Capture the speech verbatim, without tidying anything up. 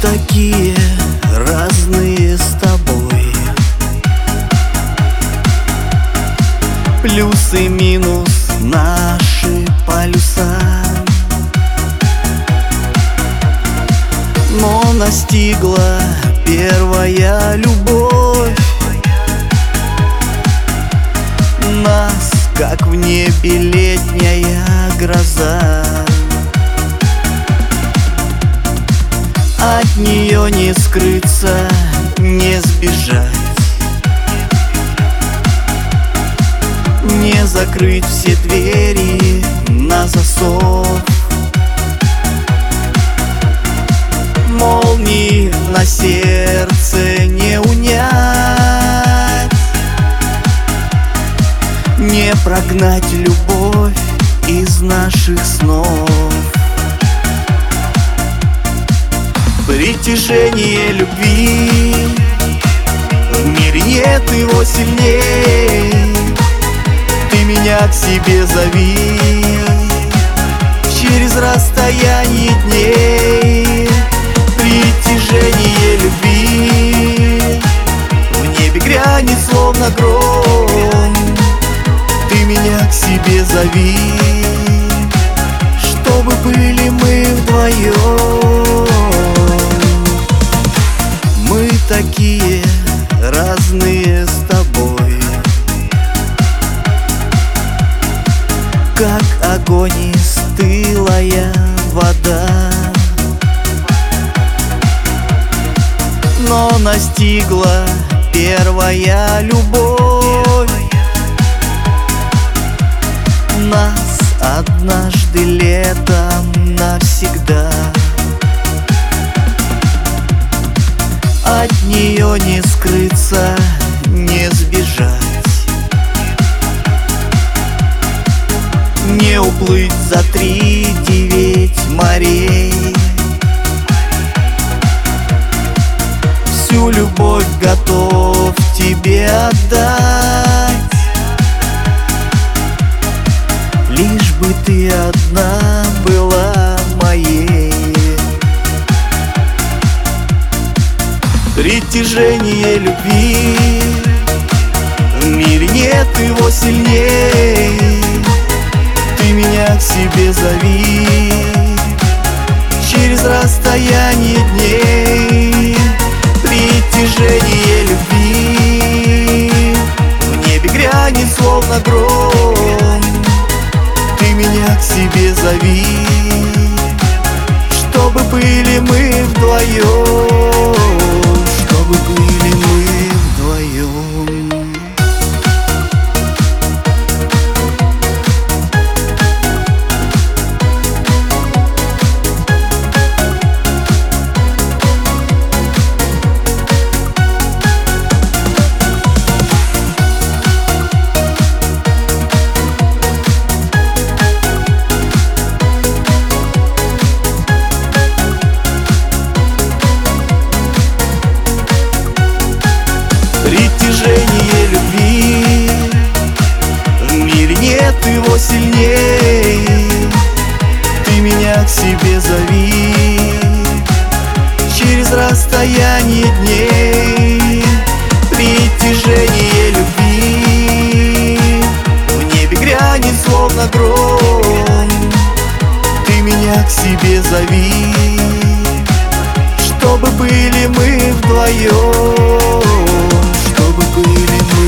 такие разные с тобой. Плюс и минус наши полюса, но настигла первая любовь нас, как в небе летняя гроза. От нее не скрыться, не сбежать, не закрыть все двери на засов. Молнии на сердце не унять, не прогнать любовь из наших снов. Притяжение любви, в мире нет его сильней. Ты меня к себе зови через расстояние дней. Притяжение любви, в небе грянет словно гром. Ты меня к себе зови, чтобы были мы вдвоем. Мы такие разные с тобой, как огонь и стылая вода. Но настигла первая любовь нас однажды летом навсегда. От нее не скрыться, не сбежать, не уплыть за три девять морей. Всю любовь готов тебе отдать, лишь бы ты одна была моей. Притяжение любви, в мире нет его сильней. Ты меня к себе зови через расстояние дней. Притяжение любви, в небе грянет словно гром. Ты меня к себе зови, чтобы были мы вдвоем, чтобы были мы вдвоем. Притяжение любви, в мире нет его сильней. Ты меня к себе зови через расстояние дней. Притяжение любви, в небе грянет словно гром. Ты меня к себе зови, чтобы были мы вдвоем, чтобы были мы